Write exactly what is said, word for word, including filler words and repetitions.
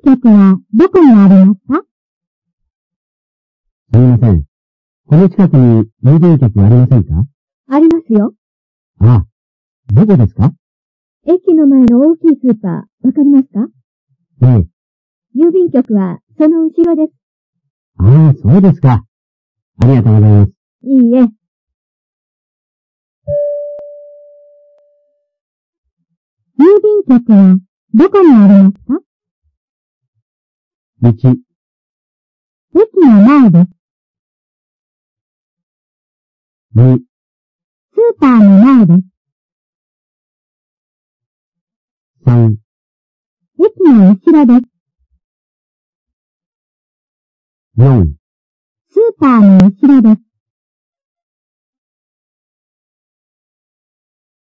局はどこにありますか？ すみません。この近くに郵便局はありませんか？ ありますよ。 ああ、どこですか？ 駅の前の大きいスーパー、わかりますか？ ええ。 郵便局はその後ろです。 ああ、そうですか。ありがとうございます。 いいえ。郵便局はどこにありますか？ 道。 駅の前です。 に。 スーパーの前です。 さん。 駅の後ろです。 よん。 スーパーの後ろです。